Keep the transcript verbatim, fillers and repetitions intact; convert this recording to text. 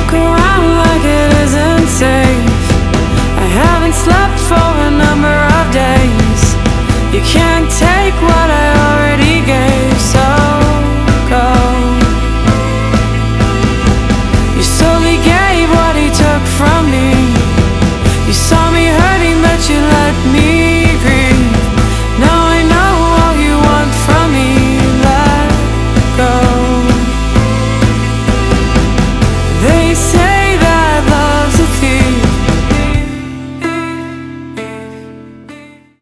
Walk around like it isn't safe. I haven't slept for a number of days. You can't take what I already gave, so go. You're so